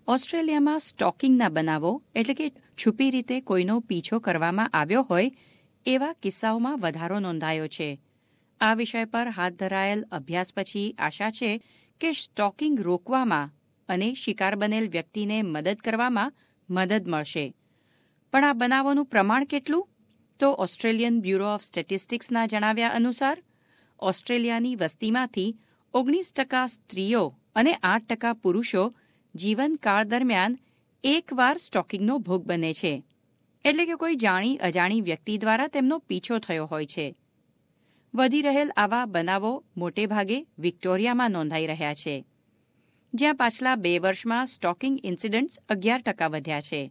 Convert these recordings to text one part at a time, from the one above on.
ઓસ્ટ્રેલિયામાં સ્ટોકિંગના બનાવો એટલે કે છુપી રીતે કોઈનો પીછો કરવામાં આવ્યો હોય એવા કિસ્સાઓમાં વધારો નોંધાયો છે. આ વિષય પર હાથ ધરાયેલ અભ્યાસ પછી આશા છે કે સ્ટોકિંગ રોકવામાં અને શિકાર બનેલ વ્યક્તિને મદદ કરવામાં મદદ મળશે. પણ આ બનાવોનું પ્રમાણ કેટલું? તો ઓસ્ટ્રેલિયન બ્યુરો ઓફ સ્ટેટિસ્ટિક્સના જણાવ્યા અનુસાર ઓસ્ટ્રેલિયાની વસ્તીમાંથી 19% સ્ત્રીઓ અને 8% પુરુષો જીવનકાળ દરમિયાન એકવાર સ્ટોકિંગનો ભોગ બને છે. એટલે કે કોઈ જાણી અજાણી વ્યક્તિ દ્વારા તેમનો પીછો થયો હોય છે. વધી રહેલ આવા બનાવો મોટેભાગે વિક્ટોરિયામાં નોંધાઈ રહ્યા છે, જ્યાં પાછલા 2 વર્ષમાં સ્ટોકિંગ ઇન્સિડન્ટ્સ 11% વધ્યા છે.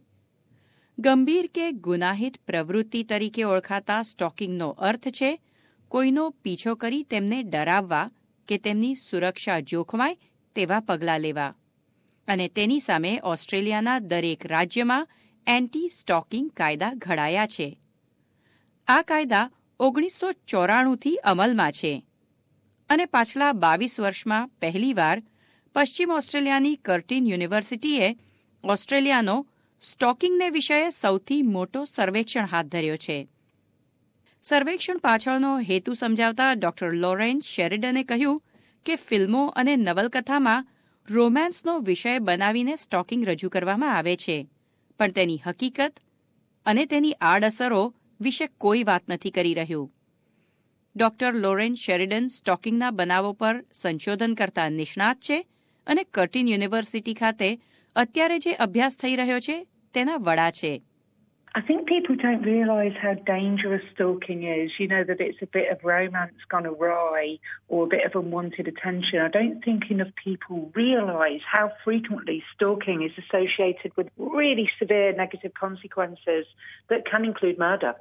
ગંભીર કે ગુનાહિત પ્રવૃત્તિ તરીકે ઓળખાતા સ્ટોકિંગનો અર્થ છે કોઈનો પીછો કરી તેમને ડરાવવા કે તેમની સુરક્ષા જોખમાય તેવા પગલાં લેવા. અને તેની સામે ઓસ્ટ્રેલિયાના દરેક રાજ્યમાં એન્ટી સ્ટોકિંગ કાયદા ઘડાયા છે. આ કાયદા 1994થી અમલમાં છે અને પાછલા 22 વર્ષમાં પહેલીવાર પશ્ચિમ ઓસ્ટ્રેલિયાની કર્ટિન યુનિવર્સિટીએ ઓસ્ટ્રેલિયાનો સ્ટોકિંગને વિષયે સૌથી મોટો સર્વેક્ષણ હાથ ધર્યો છે. સર્વેક્ષણ પાછળનો હેતુ સમજાવતા ડોક્ટર લોરેન શેરિડને કહ્યું કે ફિલ્મો અને નવલકથામાં રોમાન્સનો વિષય બનાવીને સ્ટોકિંગ રજૂ કરવામાં આવે છે, પણ તેની હકીકત અને તેની આડઅસરો વિશે કોઈ વાત નથી કરી રહ્યું. ડોક્ટર લોરેન શેરિડન સ્ટોકિંગના બનાવો પર સંશોધન કરતા નિષ્ણાત છે અને કર્ટિન યુનિવર્સિટી ખાતે અત્યારે જે અભ્યાસ થઈ રહ્યો છે તેના વડા છે. I think people don't realise how dangerous stalking is. You know, that it's a bit of romance gone awry or a bit of unwanted attention. I don't think enough people realise how frequently stalking is associated with really severe negative consequences that can include murder.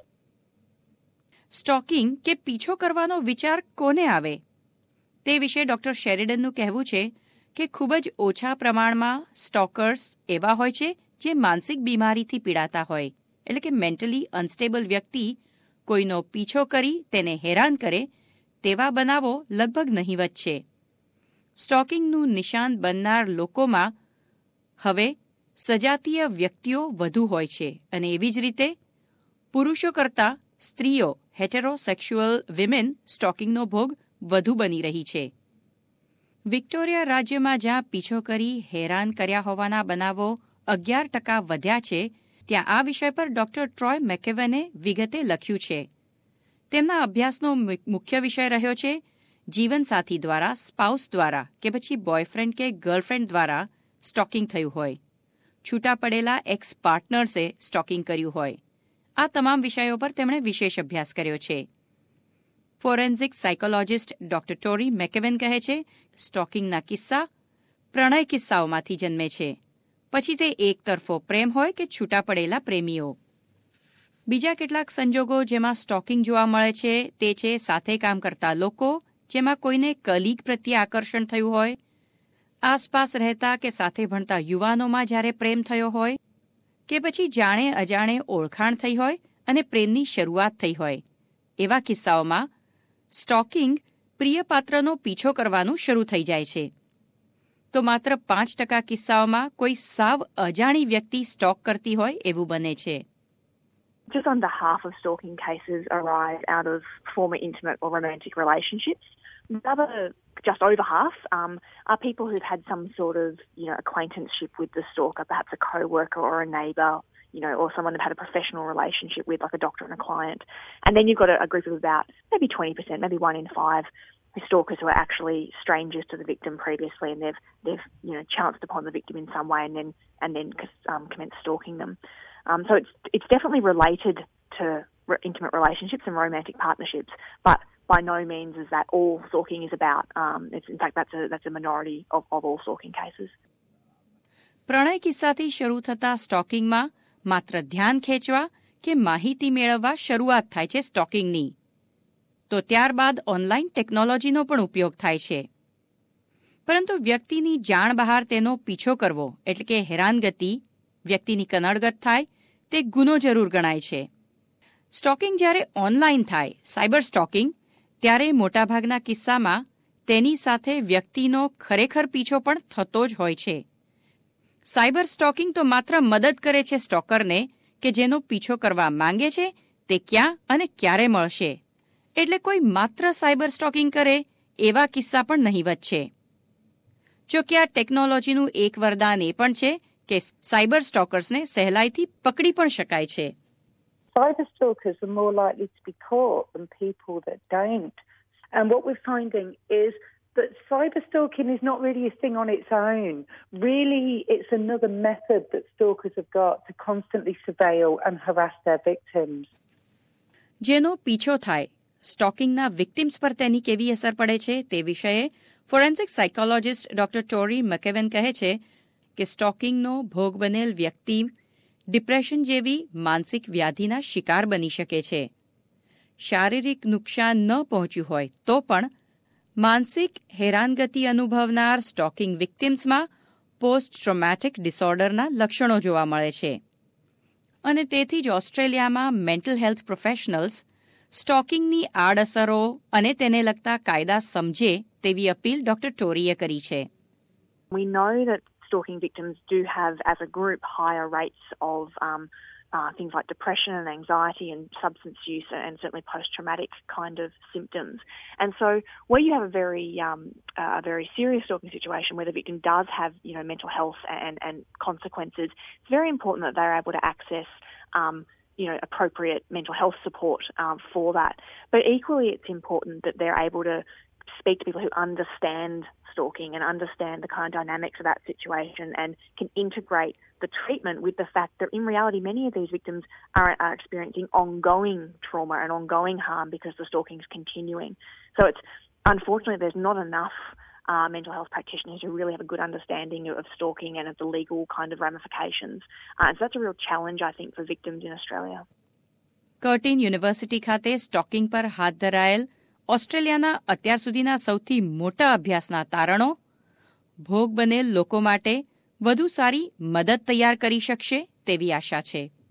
Stalking કે પીછો કરવાનો વિચાર કોને આવે? તે વિશે doctor શેરિડનનું કહેવું છે કે ખૂબ જ ઓછા પ્રમાણમાં સ્ટોકર્સ એવા હોય છે જે માનસિક બીમારીથી પીડાતા હોય, એટલે કે મેન્ટલી અનસ્ટેબલ વ્યક્તિ કોઈનો પીછો કરી તેને હેરાન કરે તેવા બનાવો લગભગ નહીવત છે. સ્ટોકિંગનું નિશાન બનનાર લોકોમાં હવે સજાતીય વ્યક્તિઓ વધુ હોય છે અને એવી જ રીતે પુરુષો કરતાં સ્ત્રીઓ હેટેરોસેક્સ્યુઅલ વિમેન સ્ટોકિંગનો ભોગ વધુ બની રહી છે. વિક્ટોરિયા રાજ્યમાં જ્યાં પીછો કરી હેરાન કર્યા હોવાના બનાવો 11% વધ્યા છે, ત્યાં આ વિષય પર ડોક્ટર ટ્રોય મેકેવેને વિગતે લખ્યું છે. તેમના અભ્યાસનો મુખ્ય વિષય રહ્યો છે જીવનસાથી દ્વારા, સ્પાઉસ દ્વારા કે પછી બોયફ્રેન્ડ કે ગર્લફ્રેન્ડ દ્વારા સ્ટોકિંગ થયું હોય, છૂટા પડેલા એક્સ પાર્ટનર્સે સ્ટોકિંગ કર્યું હોય. આ તમામ વિષયો પર તેમણે વિશેષ અભ્યાસ કર્યો છે. Forensic psychologist doctor Tori McEwen કહે છે સ્ટોકિંગના કિસ્સા પ્રણય કિસ્સાઓમાંથી જન્મે છે, પછી તે એકતરફો પ્રેમ હોય કે છૂટા પડેલા પ્રેમીઓ. બીજા કેટલાક સંજોગો જેમાં સ્ટોકિંગ જોવા મળે છે તે છે સાથે કામ કરતા લોકો જેમાં કોઈને કલીગ પ્રત્યે આકર્ષણ થયું હોય, આસપાસ રહેતા કે સાથે ભણતા યુવાનોમાં જ્યારે પ્રેમ થયો હોય, કે પછી જાણે અજાણે ઓળખાણ થઈ હોય અને પ્રેમની શરૂઆત થઈ હોય. એવા કિસ્સાઓમાં સ્ટોકિંગ પ્રિય પાત્રનો પીછો કરવાનું શરૂ થઈ જાય છે. તો માત્ર 5% કિસ્સાઓમાં કોઈ સાવ અજાણી વ્યક્તિ સ્ટોક કરતી હોય એવું બને છે. Just under half of stalking cases arise out of former intimate or romantic relationships. The other, just over half, are people who've had some sort of, acquaintanceship with the stalker, perhaps a co-worker or a neighbour, or someone they've had a professional relationship with, like a doctor and a client. And then you've got a group of about maybe 20%, maybe 1 in 5, stalkers who are actually strangers to the victim previously, and they've chanced upon the victim in some way and then commenced stalking them. So it's definitely related to intimate relationships and romantic partnerships, but by no means is that all stalking is about. In fact, that's a minority of all stalking cases. પ્રણય કિસ્સાથી શરૂ થતા સ્ટોકિંગમાં માત્ર ધ્યાન ખેંચવા કે માહિતી મેળવવા શરૂઆત થાય છે સ્ટોકિંગની. તો ત્યારબાદ ઓનલાઈન ટેકનોલોજીનો પણ ઉપયોગ થાય છે. પરંતુ વ્યક્તિની જાણ બહાર તેનો પીછો કરવો એટલે કે હેરાનગતિ, વ્યક્તિની કનડગત થાય તે ગુનો જરૂર ગણાય છે. સ્ટોકિંગ જ્યારે ઓનલાઈન થાય, સાયબર સ્ટોકિંગ, ત્યારે મોટાભાગના કિસ્સામાં તેની સાથે વ્યક્તિનો ખરેખર પીછો પણ થતો જ હોય છે. સાયબર સ્ટોકિંગ તો માત્ર મદદ કરે છે સ્ટોકરને કે જેનો પીછો કરવા માંગે છે તે ક્યાં અને ક્યારે મળશે. એટલે કોઈ માત્ર સાયબર સ્ટોકિંગ કરે એવા કિસ્સા પણ નહીવત છે. જો કે આ ટેકનોલોજીનું એક વરદાન એ પણ છે કે સાયબર સ્ટોકર્સને સહેલાઈથી પકડી પણ શકાય છે. Cyber stalkers are more likely to be caught than people that don't. And what we're finding is that cyber stalking is not really a thing on its own. Really, it's another method that stalkers have got to constantly surveil and harass their victims. જેનો પીછો થાય, સ્ટોકિંગના victims પર તેની કેવી અસર પડે છે તે વિષયે forensic psychologist doctor Tori McEwen કહે છે કે સ્ટોકિંગનો ભોગ બનેલ વ્યક્તિ ડિપ્રેશન જેવી માનસિક વ્યાધિના શિકાર બની શકે છે. શારીરિક નુકસાન ન પહોંચ્યું હોય તો પણ માનસિક હેરાનગતિ અનુભવનાર સ્ટોકિંગ વિક્ટિમ્સમાં પોસ્ટ ટ્રોમેટિક ડિસઓર્ડરના લક્ષણો જોવા મળે છે. અને તેથી જ ઓસ્ટ્રેલિયામાં મેન્ટલ હેલ્થ પ્રોફેશનલ્સ સ્ટોકિંગની આડઅસરો અને તેને લગતા કાયદા સમજે તેવી અપીલ ડોક્ટર ટોરીએ કરી છે. We know that stalking victims do have, as a group, higher rates of things like depression and anxiety and substance use and certainly post-traumatic kind of symptoms. And so where you have a very serious stalking situation where the victim does have, mental health and consequences, it's very important that they're able to access, appropriate mental health support for that. But equally, it's important that they're able to speak to people who understand stalking and understand the kind of dynamics of that situation and can integrate the treatment with the fact that in reality many of these victims are experiencing ongoing trauma and ongoing harm because the stalking is continuing. So it's unfortunately there's not enough mental health practitioners who really have a good understanding of stalking and of the legal kind of ramifications. And so that's a real challenge, I think, for victims in Australia. Curtin university ખાતે stalking પર હાથ ધરાયેલ ઓસ્ટ્રેલિયાના અત્યાર સુધીના સૌથી મોટા અભ્યાસના તારણો ભોગ બનેલ લોકો માટે વધુ સારી મદદ તૈયાર કરી શકશે તેવી આશા છે.